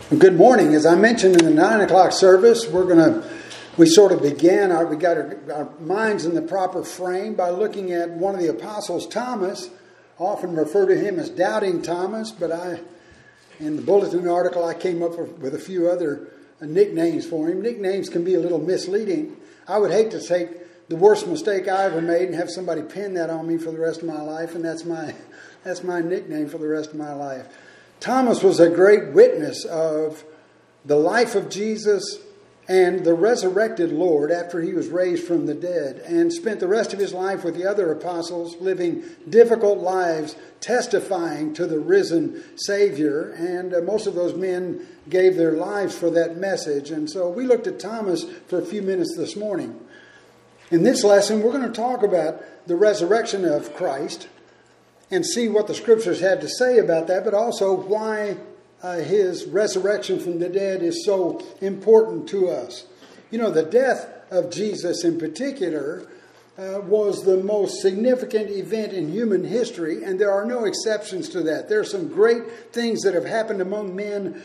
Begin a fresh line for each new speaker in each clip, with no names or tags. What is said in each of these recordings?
Good morning. As I mentioned in the 9 o'clock service, we sort of began, we got our minds in the proper frame by looking at one of the apostles, Thomas. I often refer to him as Doubting Thomas, but in the bulletin article, I came up with a few other nicknames for him. Nicknames can be a little misleading. I would hate to take the worst mistake I ever made and have somebody pin that on me for the rest of my life, and that's my nickname for the rest of my life. Thomas was a great witness of the life of Jesus and the resurrected Lord after he was raised from the dead, and spent the rest of his life with the other apostles, living difficult lives, testifying to the risen Savior. And most of those men gave their lives for that message. And so we looked at Thomas for a few minutes this morning. In this lesson, we're going to talk about the resurrection of Christ and see what the Scriptures have to say about that, but also why his resurrection from the dead is so important to us. You know, the death of Jesus in particular was the most significant event in human history, and there are no exceptions to that. There are some great things that have happened among men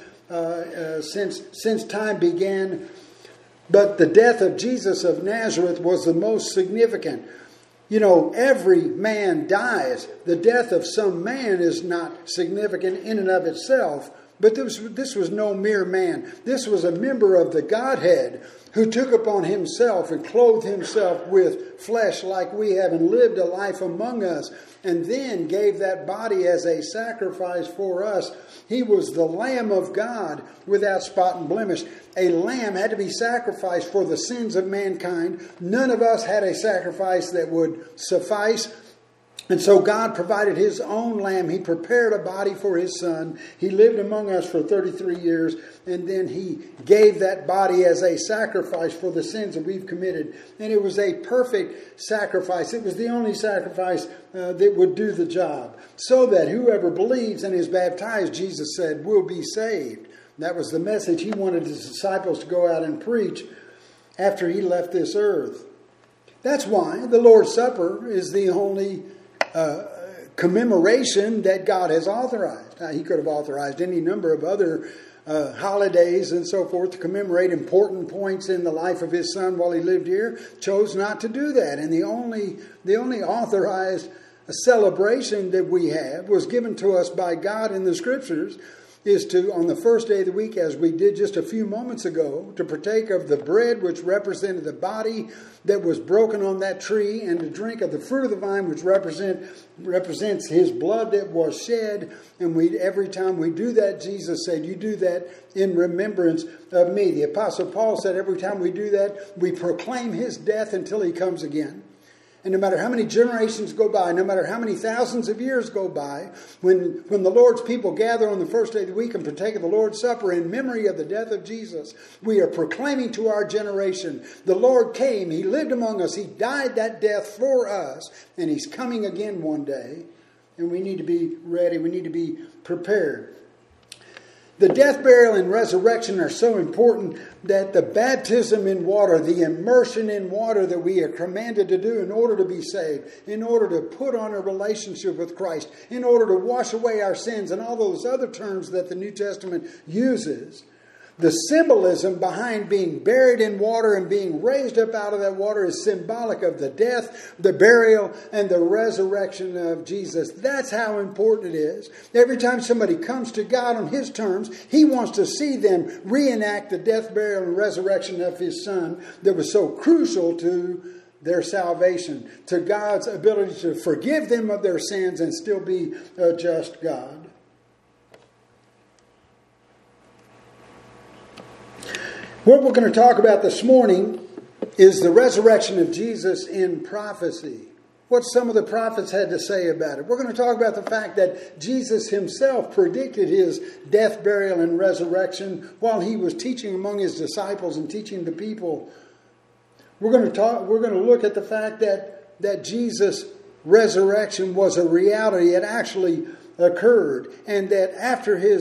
since time began, but the death of Jesus of Nazareth was the most significant. You know, every man dies. The death of some man is not significant in and of itself. But this was no mere man. This was a member of the Godhead who took upon himself and clothed himself with flesh like we have and lived a life among us, and then gave that body as a sacrifice for us. He was the Lamb of God without spot and blemish. A lamb had to be sacrificed for the sins of mankind. None of us had a sacrifice that would suffice. And so God provided his own lamb. He prepared a body for his son. He lived among us for 33 years. And then he gave that body as a sacrifice for the sins that we've committed. And it was a perfect sacrifice. It was the only sacrifice that would do the job. So that whoever believes and is baptized, Jesus said, will be saved. That was the message he wanted his disciples to go out and preach after he left this earth. That's why the Lord's Supper is the only commemoration that God has authorized. Now, he could have authorized any number of other holidays and so forth to commemorate important points in the life of his son while he lived here. Chose not to do that. And the only authorized celebration that we have was given to us by God in the Scriptures, is to, on the first day of the week, as we did just a few moments ago, to partake of the bread which represented the body that was broken on that tree, and to drink of the fruit of the vine which represents his blood that was shed. And every time we do that, Jesus said, you do that in remembrance of me. The Apostle Paul said every time we do that, we proclaim his death until he comes again. And no matter how many generations go by, no matter how many thousands of years go by, when the Lord's people gather on the first day of the week and partake of the Lord's Supper in memory of the death of Jesus, we are proclaiming to our generation, the Lord came, he lived among us, he died that death for us, and he's coming again one day. And we need to be ready, we need to be prepared. The death, burial, and resurrection are so important that the baptism in water, the immersion in water that we are commanded to do in order to be saved, in order to put on a relationship with Christ, in order to wash away our sins, and all those other terms that the New Testament uses. The symbolism behind being buried in water and being raised up out of that water is symbolic of the death, the burial, and the resurrection of Jesus. That's how important it is. Every time somebody comes to God on his terms, he wants to see them reenact the death, burial, and resurrection of his son that was so crucial to their salvation, to God's ability to forgive them of their sins and still be a just God. What we're going to talk about this morning is the resurrection of Jesus in prophecy. What some of the prophets had to say about it. We're going to talk about the fact that Jesus himself predicted his death, burial, and resurrection while he was teaching among his disciples and teaching the people. We're going to look at the fact that Jesus' resurrection was a reality. It actually occurred. And that after his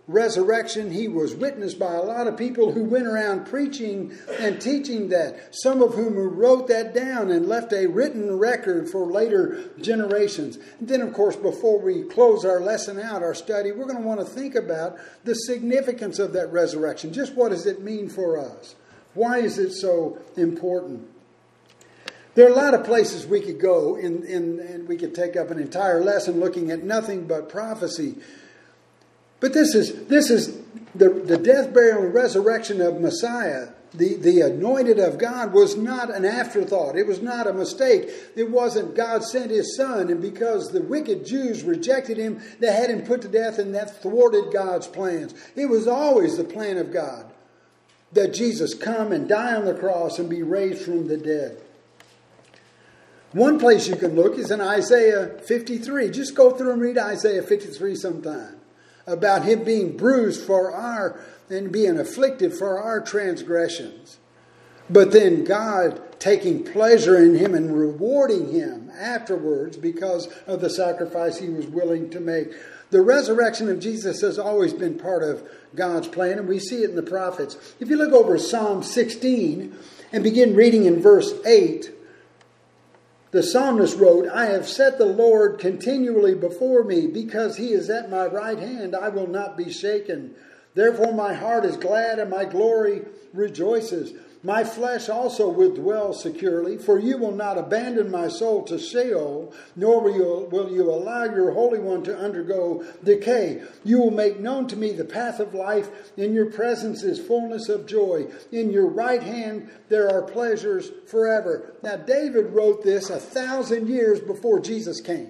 resurrection. He was witnessed by a lot of people who went around preaching and teaching that, some of whom wrote that down and left a written record for later generations. And then, of course, before we close our lesson out, our study, we're going to want to think about the significance of that resurrection. Just what does it mean for us? Why is it so important? There are a lot of places we could go, and we could take up an entire lesson looking at nothing but prophecy. But this is the death, burial, and resurrection of Messiah. The anointed of God was not an afterthought. It was not a mistake. It wasn't God sent His Son, and because the wicked Jews rejected Him, they had Him put to death, and that thwarted God's plans. It was always the plan of God that Jesus come and die on the cross and be raised from the dead. One place you can look is in Isaiah 53. Just go through and read Isaiah 53 sometime, about Him being bruised for our, and being afflicted for our transgressions. But then God taking pleasure in Him and rewarding Him afterwards because of the sacrifice He was willing to make. The resurrection of Jesus has always been part of God's plan, and we see it in the prophets. If you look over Psalm 16 and begin reading in verse 8, the psalmist wrote, "I have set the Lord continually before me, because He is at my right hand, I will not be shaken. Therefore my heart is glad and my glory rejoices. My flesh also will dwell securely, for you will not abandon my soul to Sheol, nor will you allow your Holy One to undergo decay. You will make known to me the path of life. In your presence is fullness of joy. In your right hand there are pleasures forever." Now David wrote this 1,000 years before Jesus came.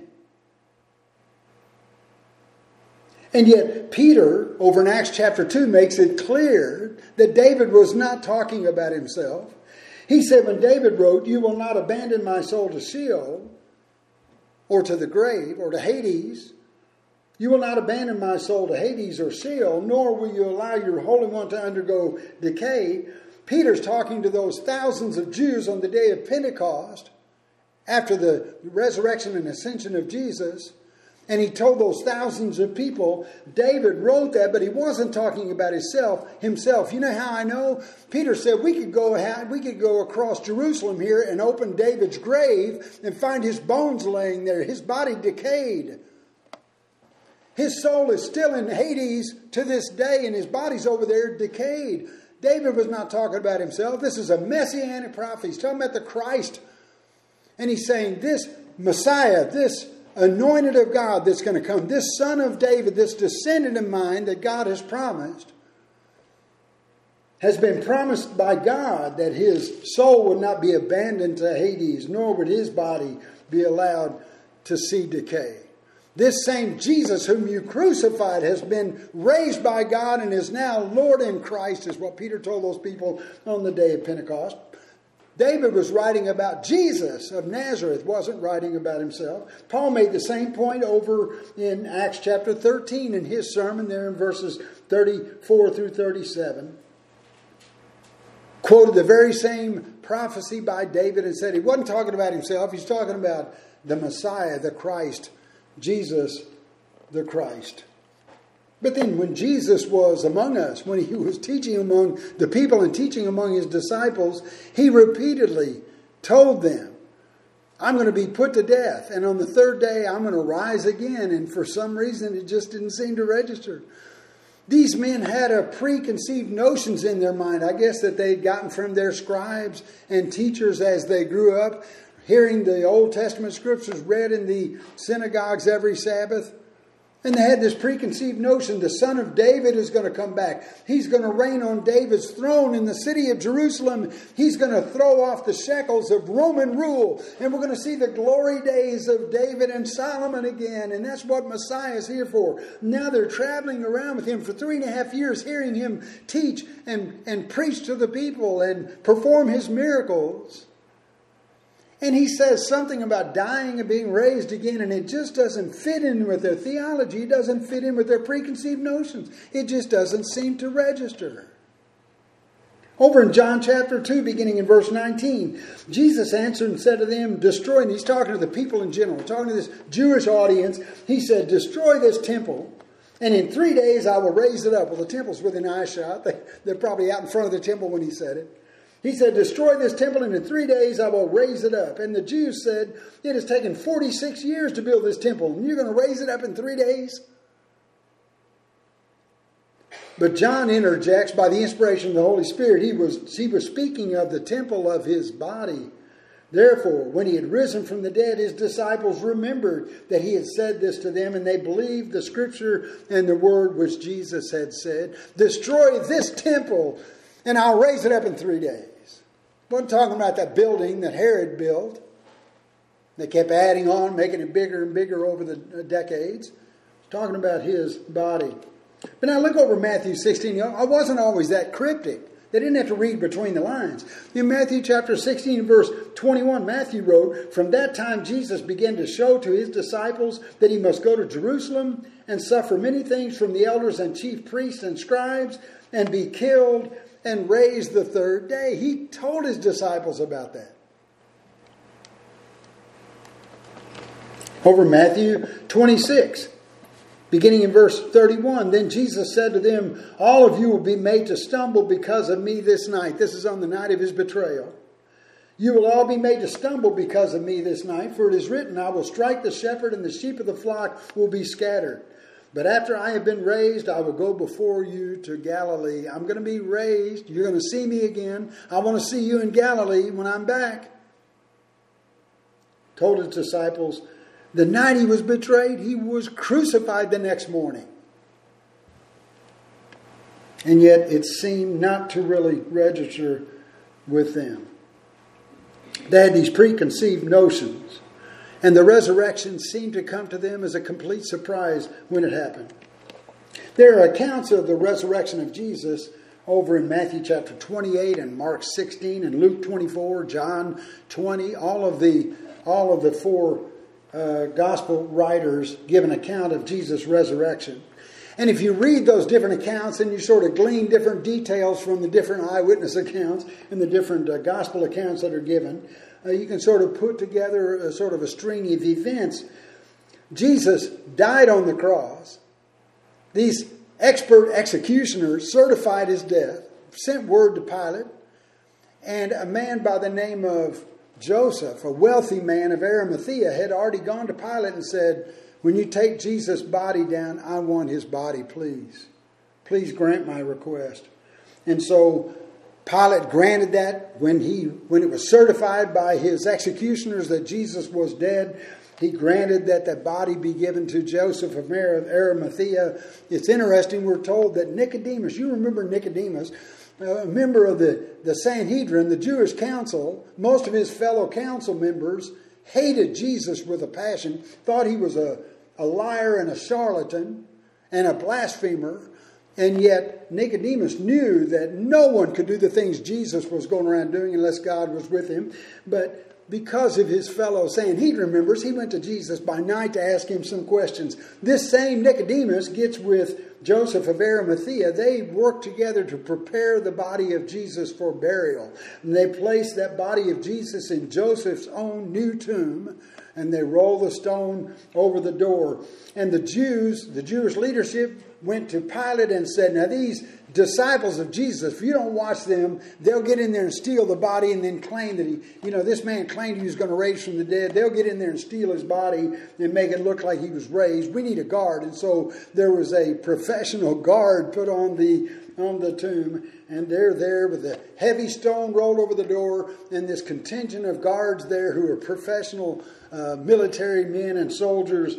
And yet Peter, over in Acts chapter 2, makes it clear that David was not talking about himself. He said when David wrote, "You will not abandon my soul to Sheol," or to the grave, or to Hades. "You will not abandon my soul to Hades or Sheol, nor will you allow your Holy One to undergo decay." Peter's talking to those thousands of Jews on the day of Pentecost, after the resurrection and ascension of Jesus. And he told those thousands of people. David wrote that, but he wasn't talking about himself. You know how I know? Peter said we could go across Jerusalem here and open David's grave and find his bones laying there, his body decayed. His soul is still in Hades to this day, and his body's over there decayed. David was not talking about himself. This is a messianic prophet. He's talking about the Christ. And he's saying this Messiah, this anointed of God that's going to come, this son of David, this descendant of mine that God has promised, has been promised by God that his soul would not be abandoned to Hades, nor would his body be allowed to see decay. This same Jesus whom you crucified has been raised by God and is now Lord in Christ, is what Peter told those people on the day of Pentecost. David was writing about Jesus of Nazareth, wasn't writing about himself. Paul made the same point over in Acts chapter 13 in his sermon there in verses 34 through 37. Quoted the very same prophecy by David and said he wasn't talking about himself. He's talking about the Messiah, the Christ, Jesus the Christ. But then when Jesus was among us, when he was teaching among the people and teaching among his disciples, he repeatedly told them, "I'm going to be put to death, and on the third day I'm going to rise again." And for some reason it just didn't seem to register. These men had a preconceived notions in their mind, I guess, that they'd gotten from their scribes and teachers as they grew up, hearing the Old Testament scriptures read in the synagogues every Sabbath. And they had this preconceived notion the son of David is going to come back. He's going to reign on David's throne in the city of Jerusalem. He's going to throw off the shackles of Roman rule. And we're going to see the glory days of David and Solomon again. And that's what Messiah is here for. Now they're traveling around with him for 3.5 years, hearing him teach and preach to the people and perform his miracles. And he says something about dying and being raised again, and it just doesn't fit in with their theology. It doesn't fit in with their preconceived notions. It just doesn't seem to register. Over in John chapter 2, beginning in verse 19, Jesus answered and said to them, "Destroy," and he's talking to the people in general, talking to this Jewish audience. He said, "Destroy this temple, And in 3 days I will raise it up. Well, the temple's within eyeshot. They're probably out in front of the temple when he said it. He said, destroy this temple, and in 3 days I will raise it up. And the Jews said, it has taken 46 years to build this temple, and you're going to raise it up in 3 days? But John interjects by the inspiration of the Holy Spirit. He was speaking of the temple of his body. Therefore, when he had risen from the dead, his disciples remembered that he had said this to them, and they believed the scripture and the word which Jesus had said. Destroy this temple, and I'll raise it up in 3 days. Wasn't talking about that building that Herod built. They kept adding on, making it bigger and bigger over the decades. Talking about his body. But now look over Matthew 16. I wasn't always that cryptic. They didn't have to read between the lines. In Matthew chapter 16, verse 21, Matthew wrote, from that time Jesus began to show to his disciples that he must go to Jerusalem and suffer many things from the elders and chief priests and scribes and be killed and raised the third day. He told his disciples about that. Over Matthew 26. Beginning in verse 31, then Jesus said to them, all of you will be made to stumble because of me this night. This is on the night of his betrayal. You will all be made to stumble because of me this night, for it is written, I will strike the shepherd and the sheep of the flock will be scattered. But after I have been raised, I will go before you to Galilee. I'm going to be raised. You're going to see me again. I want to see you in Galilee when I'm back. Told his disciples, the night he was betrayed, he was crucified the next morning. And yet it seemed not to really register with them. They had these preconceived notions. And the resurrection seemed to come to them as a complete surprise when it happened. There are accounts of the resurrection of Jesus over in Matthew chapter 28 and Mark 16 and Luke 24, John 20. All of the four gospel writers give an account of Jesus' resurrection. And if you read those different accounts and you sort of glean different details from the different eyewitness accounts and the different gospel accounts that are given, you can sort of put together a sort of a string of events. Jesus died on the cross. These expert executioners certified his death, sent word to Pilate, and a man by the name of Joseph, a wealthy man of Arimathea, had already gone to Pilate and said, when you take Jesus' body down, I want his body, please. Please grant my request. And so Pilate granted that when it was certified by his executioners that Jesus was dead. He granted that the body be given to Joseph of Arimathea. It's interesting, we're told that Nicodemus, you remember Nicodemus, a member of the Sanhedrin, the Jewish council, most of his fellow council members hated Jesus with a passion, thought he was a liar and a charlatan and a blasphemer. And yet Nicodemus knew that no one could do the things Jesus was going around doing unless God was with him. But because of his fellow Sanhedrin members, he went to Jesus by night to ask him some questions. This same Nicodemus gets with Joseph of Arimathea. They work together to prepare the body of Jesus for burial. And they place that body of Jesus in Joseph's own new tomb. And they roll the stone over the door. And the Jewish leadership went to Pilate and said, now these disciples of Jesus, if you don't watch them, they'll get in there and steal the body and then claim that this man claimed he was going to raise from the dead. They'll get in there and steal his body and make it look like he was raised. We need a guard. And so there was a professional guard put on the tomb, and they're there with a heavy stone rolled over the door, and this contingent of guards there who are professional military men and soldiers.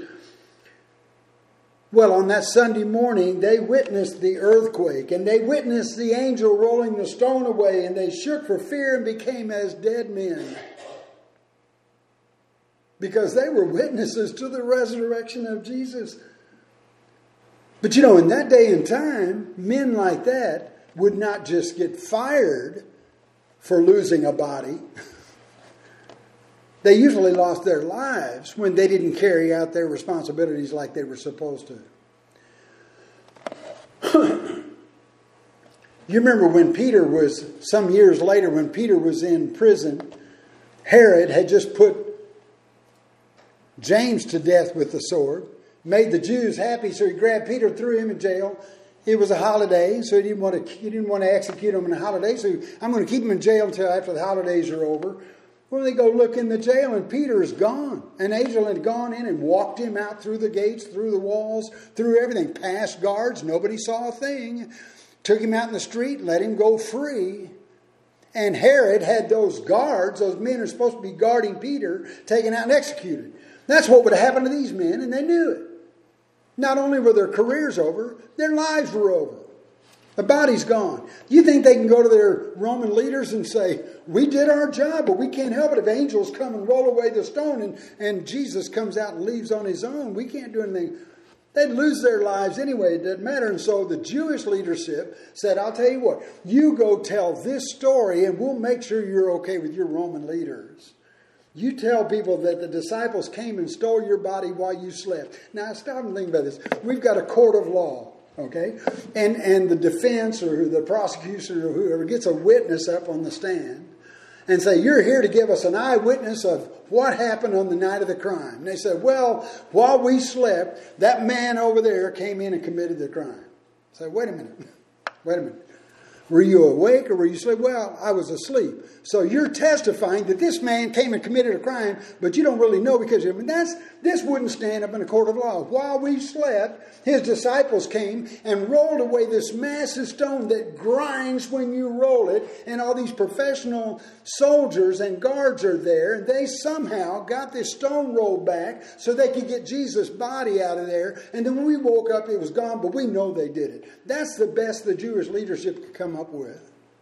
Well, on that Sunday morning, they witnessed the earthquake, and they witnessed the angel rolling the stone away, and they shook for fear and became as dead men. Because they were witnesses to the resurrection of Jesus. But in that day and time, men like that would not just get fired for losing a body. They usually lost their lives when they didn't carry out their responsibilities like they were supposed to. You remember when some years later, when Peter was in prison, Herod had just put James to death with the sword. made the Jews happy, so he grabbed Peter, threw him in jail. It was a holiday, so he didn't want to execute him on a holiday. So I'm going to keep him in jail until after the holidays are over. Well, they go look in the jail, and Peter is gone. An angel had gone in and walked him out through the gates, through the walls, through everything. Past guards, nobody saw a thing. Took him out in the street, let him go free. And Herod had those guards, those men who are supposed to be guarding Peter, taken out and executed. That's what would have happened to these men, and they knew it. Not only were their careers over, their lives were over. The body's gone. You think they can go to their Roman leaders and say, we did our job, but we can't help it if angels come and roll away the stone and Jesus comes out and leaves on his own? We can't do anything. They'd lose their lives anyway. It didn't matter. And so the Jewish leadership said, I'll tell you what, you go tell this story and we'll make sure you're okay with your Roman leaders. You tell people that the disciples came and stole your body while you slept. Now, stop and think about this. We've got a court of law, okay? And the defense or the prosecution or whoever gets a witness up on the stand and say, you're here to give us an eyewitness of what happened on the night of the crime. And they said, well, while we slept, that man over there came in and committed the crime. I said, wait a minute. Were you awake or were you asleep? Well, I was asleep. So you're testifying that this man came and committed a crime, but you don't really know because this wouldn't stand up in a court of law. While we slept, his disciples came and rolled away this massive stone that grinds when you roll it, and all these professional soldiers and guards are there, and they somehow got this stone rolled back so they could get Jesus' body out of there, and then when we woke up, it was gone, but we know they did it. That's the best the Jewish leadership could come up with.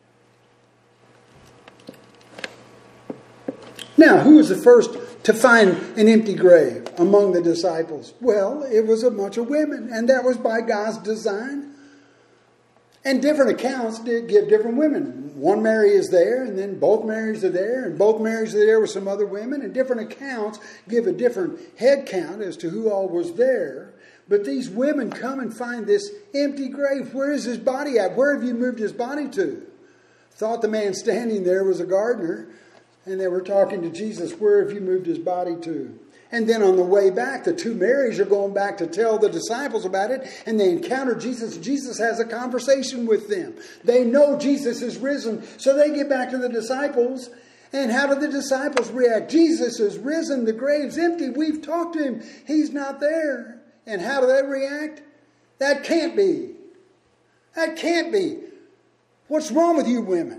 Now, who was the first to find an empty grave among the disciples? Well, it was a bunch of women, and that was by God's design. And different accounts did give different women. One Mary is there, and then both Marys are there, and both Marys are there with some other women, and different accounts give a different head count as to who all was there. But these women come and find this empty grave. Where is his body at? Where have you moved his body to? Thought the man standing there was a gardener. And they were talking to Jesus, where have you moved his body to? And then on the way back, the two Marys are going back to tell the disciples about it. And they encounter Jesus. Jesus has a conversation with them. They know Jesus is risen. So they get back to the disciples. And how do the disciples react? Jesus is risen. The grave's empty. We've talked to him. He's not there. And how do they react? That can't be. That can't be. What's wrong with you women?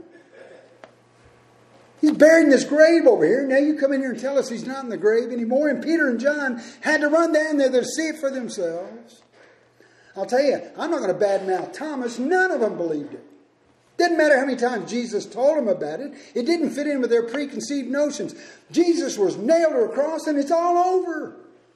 He's buried in this grave over here. Now you come in here and tell us he's not in the grave anymore. And Peter and John had to run down there to see it for themselves. I'll tell you, I'm not going to badmouth Thomas. None of them believed it. Didn't matter how many times Jesus told them about it. It didn't fit in with their preconceived notions. Jesus was nailed to a cross and it's all over.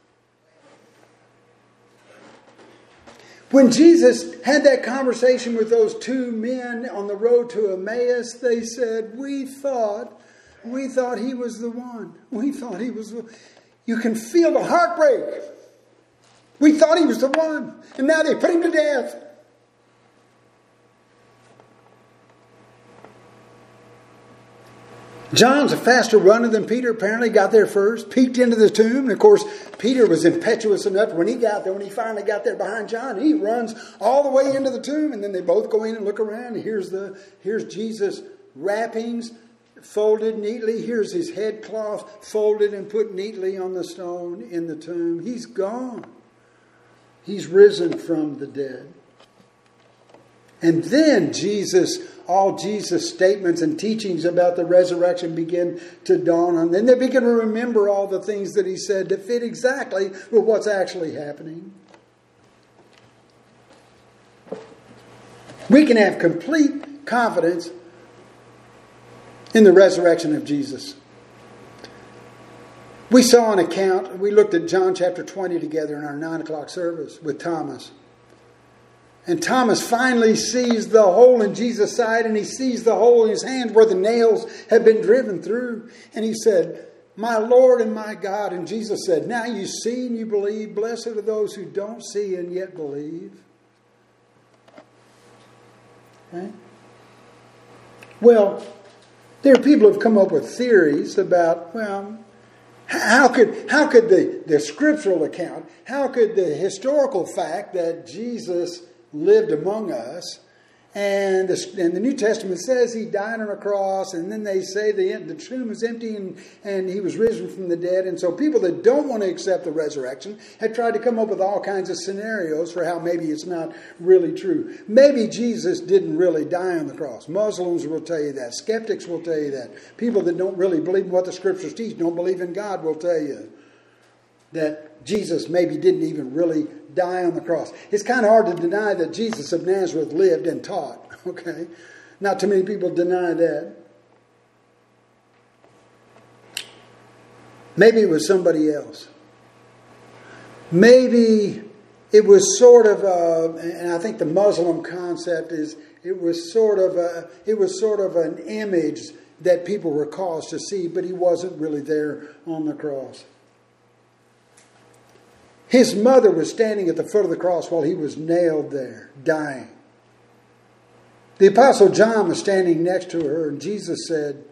When Jesus had that conversation with those two men on the road to Emmaus, they said, we thought he was the one. We thought he was the one. You can feel the heartbreak. We thought he was the one. And now they put him to death. John's a faster runner than Peter. Apparently got there first, peeked into the tomb. And of course, Peter was impetuous enough when he finally got there behind John, he runs all the way into the tomb. And then they both go in and look around. And here's Jesus' wrappings folded neatly. Here's his headcloth folded and put neatly on the stone in the tomb. He's gone. He's risen from the dead. And then all Jesus' statements and teachings about the resurrection begin to dawn on them. They begin to remember all the things that he said that fit exactly with what's actually happening. We can have complete confidence in the resurrection of Jesus. We saw an account, we looked at John chapter 20 together in our 9 o'clock service with Thomas. And Thomas finally sees the hole in Jesus' side, and he sees the hole in his hand where the nails had been driven through. And he said, my Lord and my God. And Jesus said, now you see and you believe. Blessed are those who don't see and yet believe. Okay? Well, there are people who have come up with theories about, How could the scriptural account, how could the historical fact that Jesus lived among us, and the New Testament says he died on a cross, and then they say the tomb was empty and he was risen from the dead. And so people that don't want to accept the resurrection have tried to come up with all kinds of scenarios for how maybe it's not really true. Maybe Jesus didn't really die on the cross. Muslims will tell you that. Skeptics will tell you that. People that don't really believe in what the scriptures teach, don't believe in God, will tell you that Jesus maybe didn't even really die on the cross. It's kind of hard to deny that Jesus of Nazareth lived and taught. Okay? Not too many people deny that. Maybe it was somebody else. Maybe it was sort of and I think the Muslim concept is it was sort of an image that people were caused to see, but he wasn't really there on the cross. His mother was standing at the foot of the cross while he was nailed there, dying. The Apostle John was standing next to her, and Jesus said,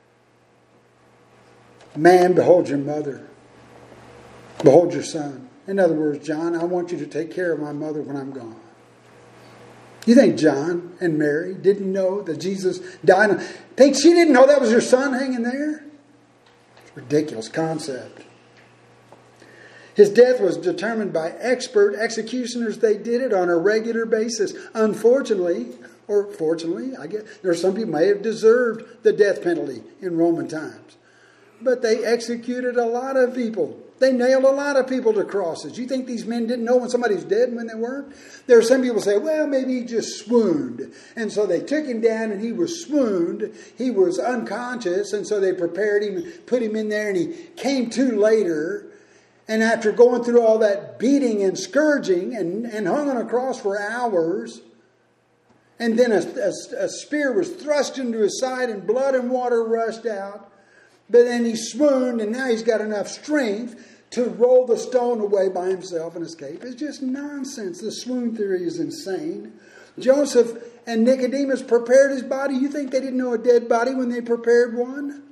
"Man, behold your mother. Behold your son." In other words, John, I want you to take care of my mother when I'm gone. You think John and Mary didn't know that Jesus died? Think she didn't know that was her son hanging there? It's a ridiculous concept. His death was determined by expert executioners. They did it on a regular basis. Unfortunately, or fortunately, I guess, there are some people who may have deserved the death penalty in Roman times. But they executed a lot of people. They nailed a lot of people to crosses. You think these men didn't know when somebody's dead and when they weren't? There are some people who say, well, maybe he just swooned. And so they took him down and he was swooned. He was unconscious. And so they prepared him, put him in there, and he came to later. And after going through all that beating and scourging and hung on a cross for hours, and then a spear was thrust into his side and blood and water rushed out. But then he swooned, and now he's got enough strength to roll the stone away by himself and escape. It's just nonsense. The swoon theory is insane. Joseph and Nicodemus prepared his body. You think they didn't know a dead body when they prepared one?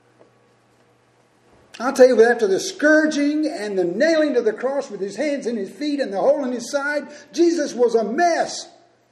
I'll tell you, after the scourging and the nailing to the cross with his hands and his feet and the hole in his side, Jesus was a mess.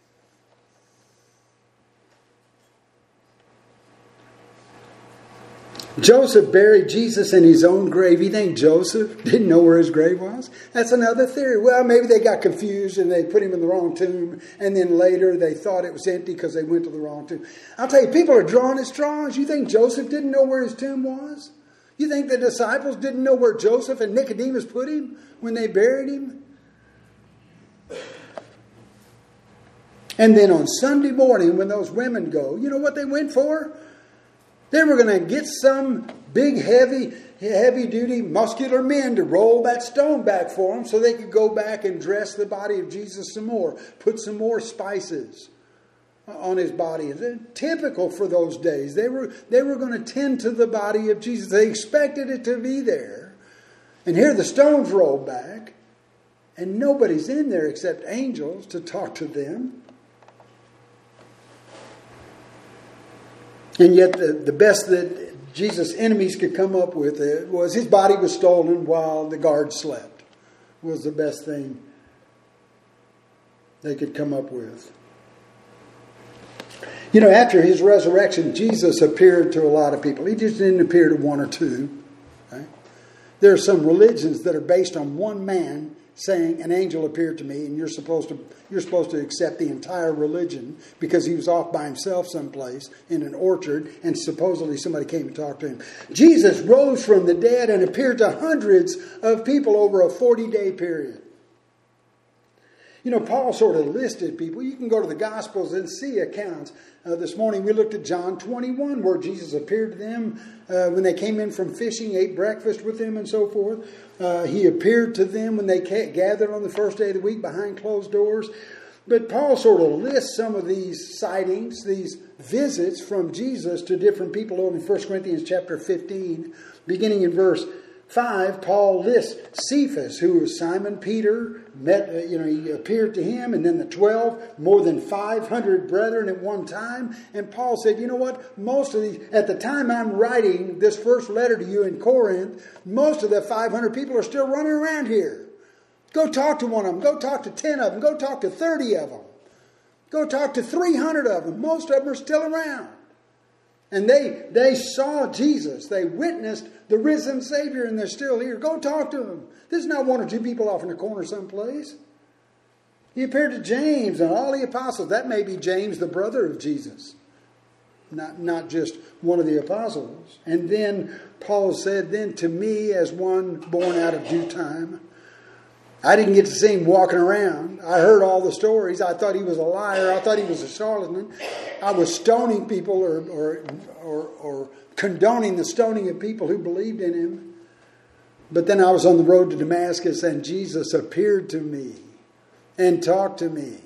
Joseph buried Jesus in his own grave. You think Joseph didn't know where his grave was? That's another theory. Well, maybe they got confused and they put him in the wrong tomb, and then later they thought it was empty because they went to the wrong tomb. I'll tell you, people are drawing at straws. You think Joseph didn't know where his tomb was? You think the disciples didn't know where Joseph and Nicodemus put him when they buried him? And then on Sunday morning when those women go, you know what they went for? They were going to get some big, heavy-duty, muscular men to roll that stone back for them so they could go back and dress the body of Jesus some more, put some more spices on his body. It's typical for those days. They were going to tend to the body of Jesus. They expected it to be there. And here the stone's rolled back, and nobody's in there except angels to talk to them. And yet the best that Jesus' enemies could come up with was his body was stolen while the guards slept. Was the best thing they could come up with. You know, after his resurrection, Jesus appeared to a lot of people. He just didn't appear to one or two. Right? There are some religions that are based on one man saying, an angel appeared to me, and you're supposed to accept the entire religion because he was off by himself someplace in an orchard, and supposedly somebody came and talked to him. Jesus rose from the dead and appeared to hundreds of people over a 40-day period. You know, Paul sort of listed people. You can go to the Gospels and see accounts. This morning we looked at John 21, where Jesus appeared to them when they came in from fishing, ate breakfast with them and so forth. He appeared to them when they gathered on the first day of the week behind closed doors. But Paul sort of lists some of these sightings, these visits from Jesus to different people over in 1 Corinthians chapter 15, beginning in verse 5, Paul lists Cephas, who was Simon Peter, he appeared to him, and then the 12, more than 500 brethren at one time. And Paul said, you know what, most of these, at the time I'm writing this first letter to you in Corinth, most of the 500 people are still running around here. Go talk to one of them, go talk to 10 of them, go talk to 30 of them, go talk to 300 of them. Most of them are still around. And they saw Jesus. They witnessed the risen Savior, and they're still here. Go talk to them. This is not one or two people off in a corner someplace. He appeared to James and all the apostles. That may be James, the brother of Jesus. Not just one of the apostles. And then Paul said, then to me as one born out of due time. I didn't get to see him walking around. I heard all the stories. I thought he was a liar. I thought he was a charlatan. I was stoning people or condoning the stoning of people who believed in him. But then I was on the road to Damascus, and Jesus appeared to me and talked to me.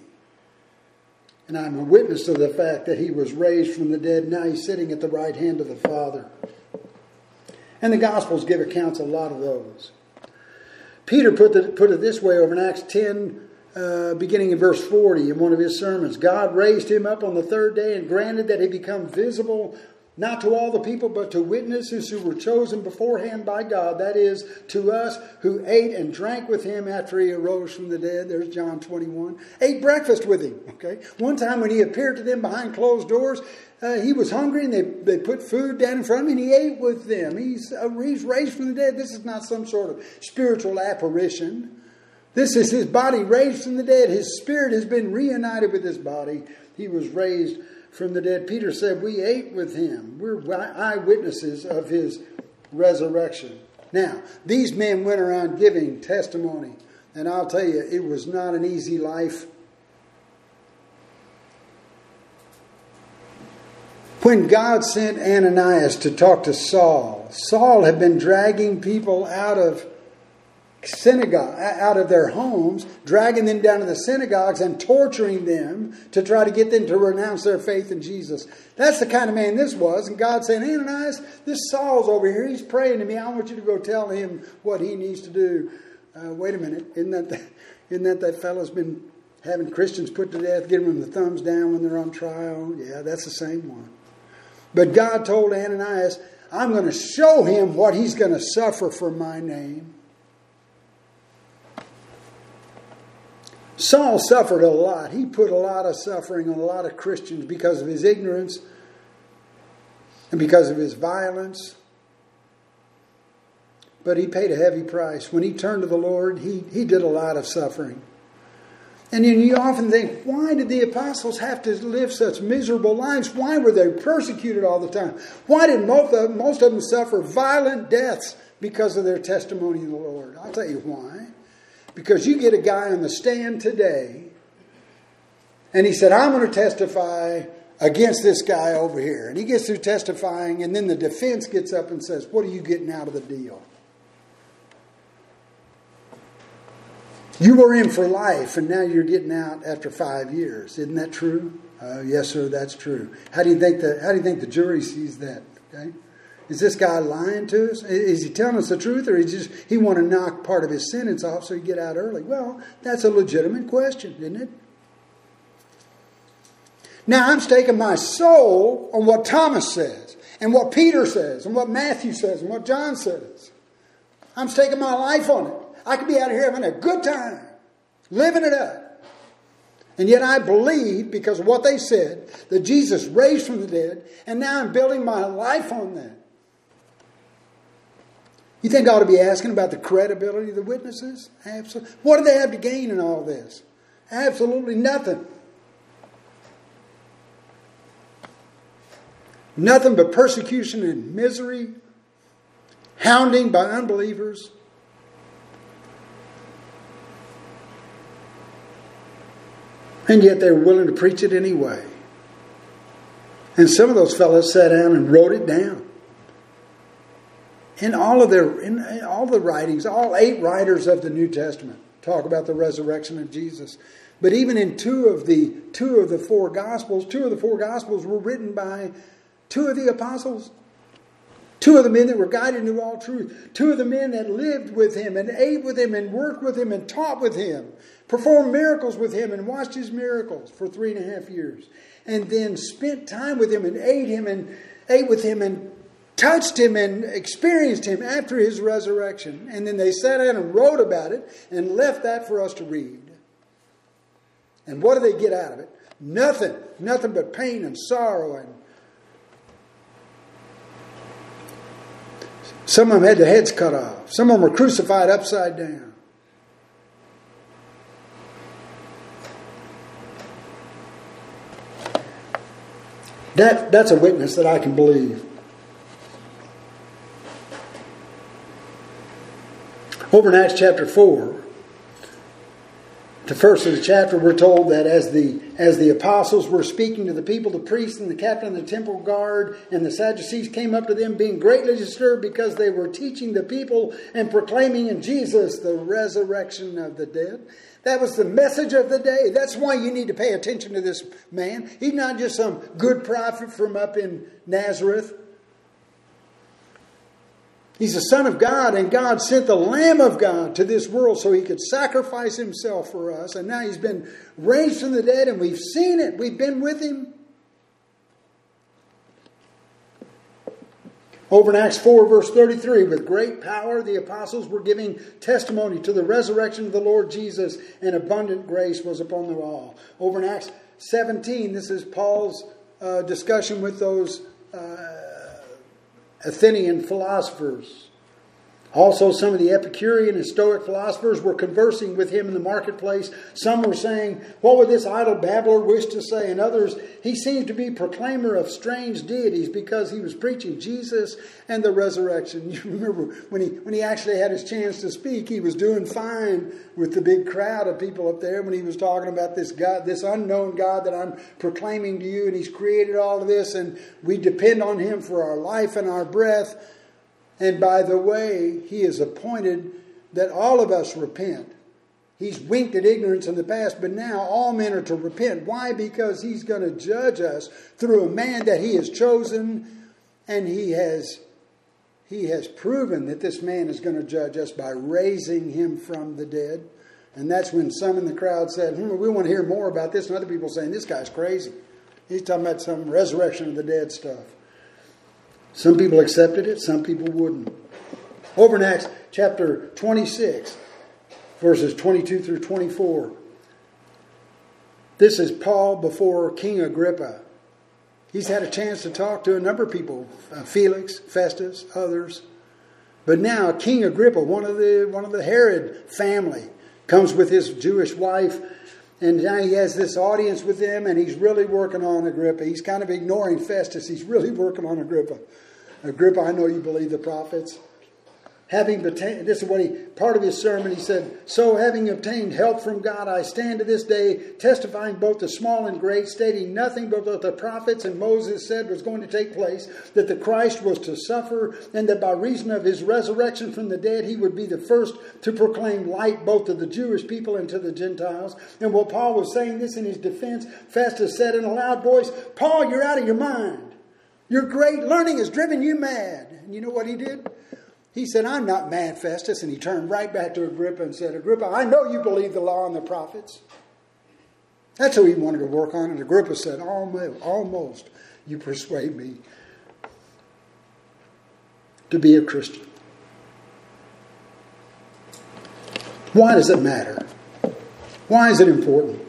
And I'm a witness to the fact that he was raised from the dead. Now he's sitting at the right hand of the Father. And the Gospels give accounts of a lot of those. Peter put it this way over in Acts 10, beginning in verse 40 in one of his sermons. God raised him up on the third day and granted that he become visible, not to all the people, but to witnesses who were chosen beforehand by God. That is, to us who ate and drank with him after he arose from the dead. There's John 21. Ate breakfast with him. Okay. One time when he appeared to them behind closed doors, he was hungry, and they put food down in front of him, and he ate with them. He's raised from the dead. This is not some sort of spiritual apparition. This is his body raised from the dead. His spirit has been reunited with his body. He was raised from the dead. Peter said, we ate with him. We're eyewitnesses of his resurrection. Now, these men went around giving testimony. And I'll tell you, it was not an easy life. When God sent Ananias to talk to Saul, Saul had been dragging people out of synagogue, out of their homes, dragging them down to the synagogues and torturing them to try to get them to renounce their faith in Jesus. That's the kind of man this was. And God said, Ananias, this Saul's over here. He's praying to me. I want you to go tell him what he needs to do. Wait a minute. Isn't that fellow's been having Christians put to death, giving them the thumbs down when they're on trial? Yeah, that's the same one. But God told Ananias, I'm going to show him what he's going to suffer for my name. Saul suffered a lot. He put a lot of suffering on a lot of Christians because of his ignorance and because of his violence. But he paid a heavy price. When he turned to the Lord, he did a lot of suffering. And you often think, why did the apostles have to live such miserable lives? Why were they persecuted all the time? Why did most of them suffer violent deaths because of their testimony in the Lord? I'll tell you why. Because you get a guy on the stand today, and he said, I'm going to testify against this guy over here. And he gets through testifying, and then the defense gets up and says, what are you getting out of the deal? You were in for life, and now you're getting out after 5 years. Isn't that true? Yes, sir, that's true. How do you think the jury sees that? Okay, is this guy lying to us? Is he telling us the truth, or he want to knock part of his sentence off so he get out early? Well, that's a legitimate question, isn't it? Now I'm staking my soul on what Thomas says, and what Peter says, and what Matthew says, and what John says. I'm staking my life on it. I could be out here having a good time, living it up. And yet I believe, because of what they said, that Jesus raised from the dead, and now I'm building my life on that. You think I ought to be asking about the credibility of the witnesses? Absolutely. What do they have to gain in all this? Absolutely nothing. Nothing but persecution and misery, hounding by unbelievers. And yet they were willing to preach it anyway. And some of those fellows sat down and wrote it down. In all the writings, all 8 writers of the New Testament talk about the resurrection of Jesus. But even in two of the four Gospels were written by 2 of the apostles. Two of the men that were guided into all truth. Two of the men that lived with him and ate with him and worked with him and taught with him. Performed miracles with him and watched his miracles for 3.5 years. And then spent time with him and ate with him and touched him and experienced him after his resurrection. And then they sat down and wrote about it and left that for us to read. And what do they get out of it? Nothing. Nothing but pain and sorrow. And some of them had their heads cut off. Some of them were crucified upside down. That's a witness that I can believe. Over in Acts chapter 4, the first of the chapter, we're told that as the apostles were speaking to the people, the priests and the captain of the temple guard and the Sadducees came up to them, being greatly disturbed because they were teaching the people and proclaiming in Jesus the resurrection of the dead. That was the message of the day. That's why you need to pay attention to this man. He's not just some good prophet from up in Nazareth. He's the Son of God, and God sent the Lamb of God to this world so he could sacrifice himself for us. And now he's been raised from the dead, and we've seen it. We've been with him. Over in Acts 4, verse 33, with great power the apostles were giving testimony to the resurrection of the Lord Jesus, and abundant grace was upon them all. Over in Acts 17, this is Paul's discussion with those Athenian philosophers. Also, some of the Epicurean and Stoic philosophers were conversing with him in the marketplace. Some were saying, "What would this idle babbler wish to say?" And others, "He seems to be proclaimer of strange deities because he was preaching Jesus and the resurrection." You remember when he actually had his chance to speak, he was doing fine with the big crowd of people up there when he was talking about this God, this unknown God that I'm proclaiming to you, and he's created all of this, and we depend on him for our life and our breath. And by the way, he has appointed that all of us repent. He's winked at ignorance in the past, but now all men are to repent. Why? Because he's going to judge us through a man that he has chosen, and he has proven that this man is going to judge us by raising him from the dead. And that's when some in the crowd said, we want to hear more about this. And other people saying, this guy's crazy. He's talking about some resurrection of the dead stuff. Some people accepted it, some people wouldn't. Over in Acts chapter 26, verses 22 through 24. This is Paul before King Agrippa. He's had a chance to talk to a number of people, Felix, Festus, others. But now King Agrippa, one of the Herod family, comes with his Jewish wife. And now he has this audience with them, and he's really working on Agrippa. He's kind of ignoring Festus. He's really working on Agrippa. Agrippa, I know you believe the prophets. This is part of his sermon, he said, "So having obtained help from God, I stand to this day, testifying both to small and great, stating nothing but what the prophets and Moses said was going to take place, that the Christ was to suffer, and that by reason of his resurrection from the dead, he would be the first to proclaim light both to the Jewish people and to the Gentiles." And while Paul was saying this in his defense, Festus said in a loud voice, "Paul, you're out of your mind. Your great learning has driven you mad." And you know what he did? He said, "I'm not mad, Festus." And he turned right back to Agrippa and said, "Agrippa, I know you believe the law and the prophets." That's who he wanted to work on. And Agrippa said, almost you persuade me to be a Christian. Why does it matter? Why is it important?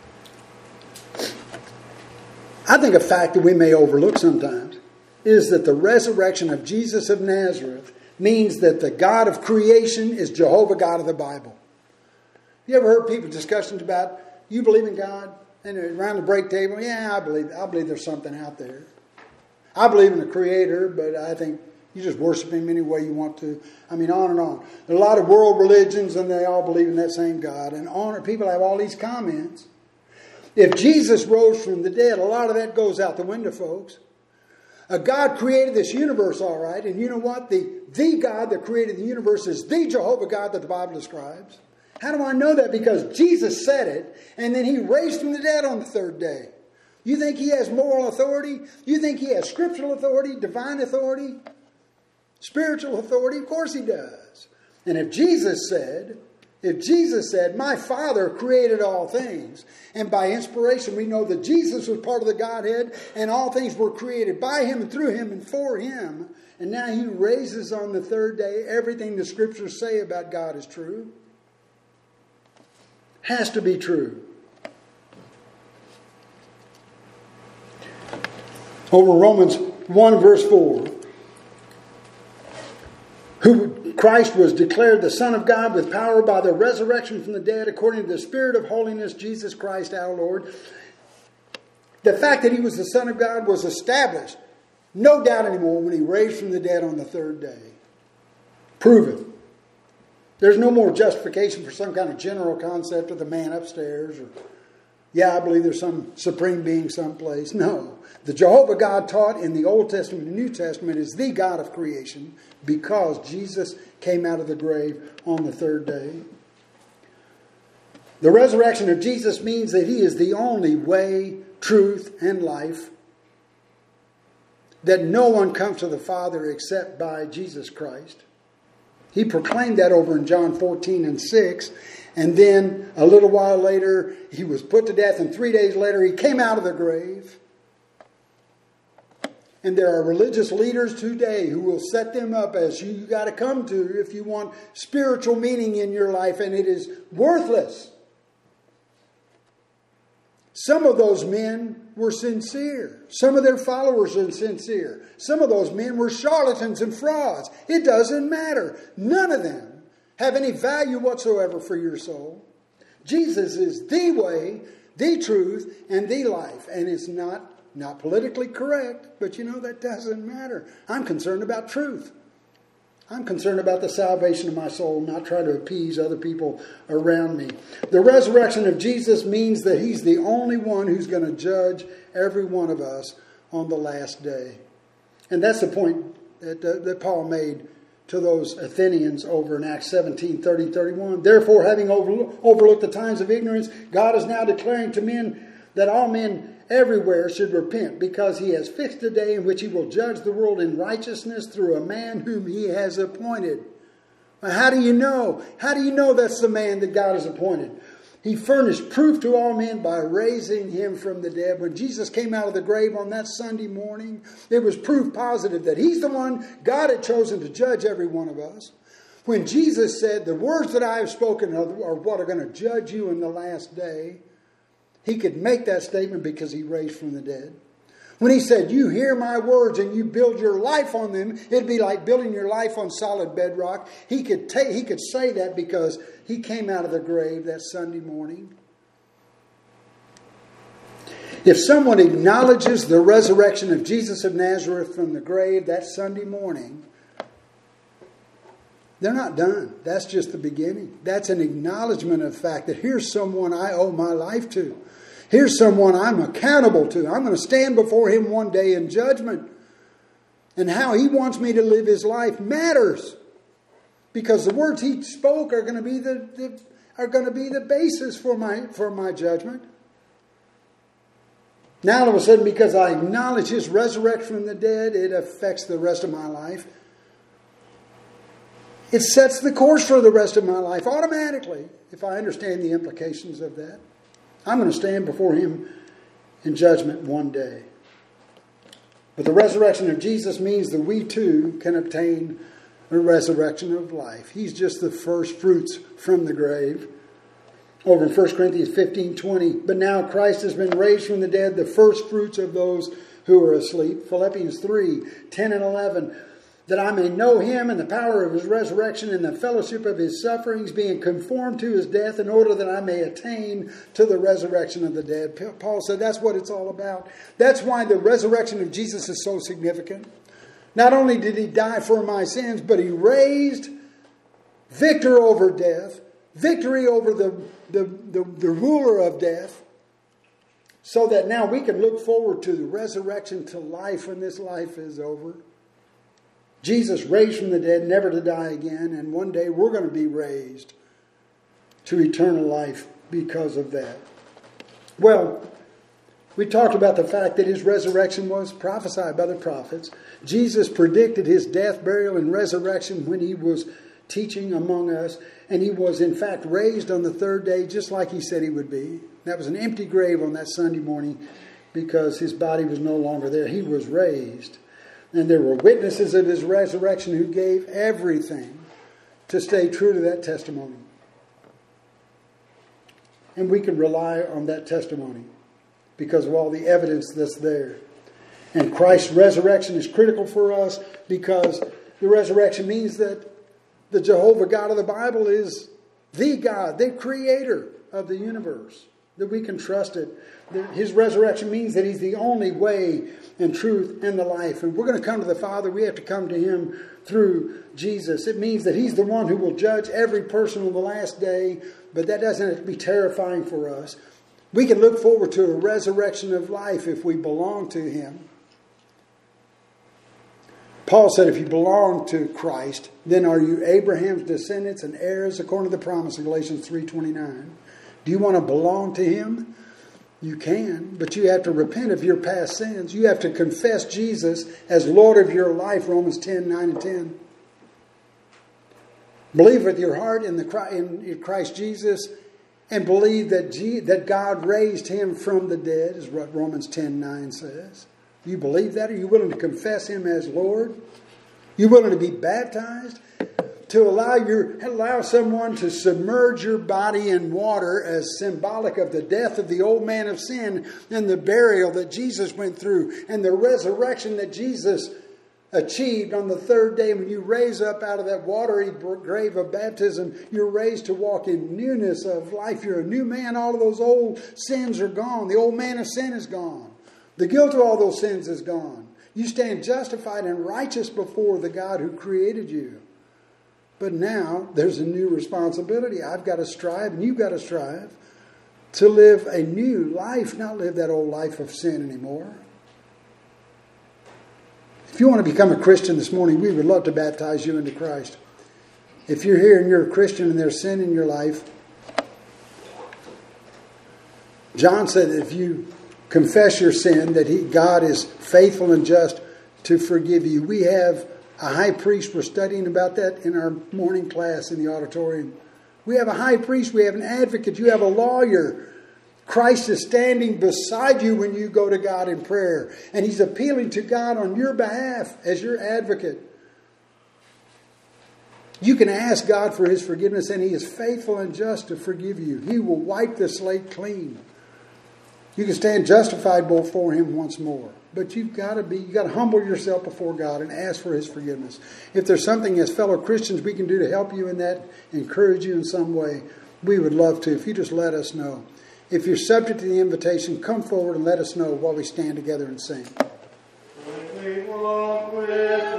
I think a fact that we may overlook sometimes is that the resurrection of Jesus of Nazareth means that the God of creation is Jehovah God of the Bible. You ever heard people discussions about, you believe in God? And around the break table, yeah, I believe there's something out there. I believe in the Creator, but I think you just worship Him any way you want to. I mean, on and on. There are a lot of world religions, and they all believe in that same God. And people have all these comments. If Jesus rose from the dead, a lot of that goes out the window, folks. God created this universe, all right. And you know what? The God that created the universe is the Jehovah God that the Bible describes. How do I know that? Because Jesus said it, and then He raised from the dead on the third day. You think He has moral authority? You think He has scriptural authority, divine authority? Spiritual authority? Of course he does. And if Jesus said, my Father created all things, and by inspiration we know that Jesus was part of the Godhead, and all things were created by him and through him and for him, and now he raises on the third day, everything the scriptures say about God is true. Has to be true. Over Romans 1 verse 4. Who Christ was declared the Son of God with power by the resurrection from the dead according to the Spirit of holiness, Jesus Christ our Lord. The fact that he was the Son of God was established, no doubt anymore, when he raised from the dead on the third day. Proven. There's no more justification for some kind of general concept of the man upstairs or, I believe there's some supreme being someplace. No. The Jehovah God taught in the Old Testament and New Testament is the God of creation because Jesus came out of the grave on the third day. The resurrection of Jesus means that he is the only way, truth, and life. That no one comes to the Father except by Jesus Christ. He proclaimed that over in John 14:6. And then a little while later, he was put to death. And 3 days later, he came out of the grave. And there are religious leaders today who will set them up as you got to come to if you want spiritual meaning in your life. And it is worthless. Some of those men were sincere. Some of their followers were sincere. Some of those men were charlatans and frauds. It doesn't matter. None of them have any value whatsoever for your soul. Jesus is the way, the truth, and the life. And it's not politically correct, but that doesn't matter. I'm concerned about truth. I'm concerned about the salvation of my soul, not trying to appease other people around me. The resurrection of Jesus means that he's the only one who's going to judge every one of us on the last day. And that's the point that Paul made to those Athenians over in Acts 17:30-31. Therefore, having overlooked the times of ignorance, God is now declaring to men that all men everywhere should repent, because he has fixed a day in which he will judge the world in righteousness through a man whom he has appointed. How do you know? How do you know that's the man that God has appointed? He furnished proof to all men by raising him from the dead. When Jesus came out of the grave on that Sunday morning, it was proof positive that he's the one God had chosen to judge every one of us. When Jesus said, the words that I have spoken are what are going to judge you in the last day, he could make that statement because he raised from the dead. When he said, you hear my words and you build your life on them, it'd be like building your life on solid bedrock. He could say that because he came out of the grave that Sunday morning. If someone acknowledges the resurrection of Jesus of Nazareth from the grave that Sunday morning, they're not done. That's just the beginning. That's an acknowledgement of the fact that here's someone I owe my life to. Here's someone I'm accountable to. I'm going to stand before him one day in judgment. And how he wants me to live his life matters. Because the words he spoke are going to be the basis for my judgment. Now all of a sudden, because I acknowledge his resurrection from the dead, it affects the rest of my life. It sets the course for the rest of my life automatically if I understand the implications of that. I'm going to stand before him in judgment one day. But the resurrection of Jesus means that we too can obtain a resurrection of life. He's just the first fruits from the grave. Over in 1 Corinthians 15:20, but now Christ has been raised from the dead, the first fruits of those who are asleep. Philippians 3:10-11, that I may know him and the power of his resurrection and the fellowship of his sufferings, being conformed to his death, in order that I may attain to the resurrection of the dead. Paul said that's what it's all about. That's why the resurrection of Jesus is so significant. Not only did he die for my sins, but he raised victor over death, victory over the ruler of death, so that now we can look forward to the resurrection to life when this life is over. Jesus raised from the dead, never to die again, and one day we're going to be raised to eternal life because of that. Well, We talked about the fact that his resurrection was prophesied by the prophets. Jesus predicted his death, burial, and resurrection when he was teaching among us. And he was, in fact, raised on the third day, just like he said he would be. That was an empty grave on that Sunday morning because his body was no longer there. He was raised. And there were witnesses of his resurrection who gave everything to stay true to that testimony. And we can rely on that testimony because of all the evidence that's there. And Christ's resurrection is critical for us because the resurrection means that the Jehovah God of the Bible is the God, the creator of the universe, that we can trust it. His resurrection means that he's the only way and truth and the life. And we're going to come to the Father. We have to come to him through Jesus. It means that he's the one who will judge every person on the last day, but that doesn't have to be terrifying for us. We can look forward to a resurrection of life if we belong to him. Paul said, if you belong to Christ, then are you Abraham's descendants and heirs according to the promise in Galatians 3:29. Do you want to belong to him? You can, but you have to repent of your past sins. You have to confess Jesus as Lord of your life, Romans 10:9-10. Believe with your heart in Christ Jesus and believe that God raised him from the dead, is what Romans 10:9 says. You believe that? Are you willing to confess him as Lord? You willing to be baptized? To allow someone to submerge your body in water as symbolic of the death of the old man of sin and the burial that Jesus went through and the resurrection that Jesus achieved on the third day. When you raise up out of that watery grave of baptism, you're raised to walk in newness of life. You're a new man. All of those old sins are gone. The old man of sin is gone. The guilt of all those sins is gone. You stand justified and righteous before the God who created you. But now there's a new responsibility. I've got to strive and you've got to strive to live a new life, not live that old life of sin anymore. If you want to become a Christian this morning, we would love to baptize you into Christ. If you're here and you're a Christian and there's sin in your life, John said that if you confess your sin, that God is faithful and just to forgive you. We have a high priest. We're studying about that in our morning class in the auditorium. We have a high priest. We have an advocate. You have a lawyer. Christ is standing beside you when you go to God in prayer. And he's appealing to God on your behalf as your advocate. You can ask God for his forgiveness, and he is faithful and just to forgive you. He will wipe the slate clean. You can stand justified before him once more. But you've got to humble yourself before God and ask for his forgiveness. If there's something as fellow Christians we can do to help you in that, encourage you in some way, we would love to. If you just let us know. If you're subject to the invitation, come forward and let us know while we stand together and sing. We walk with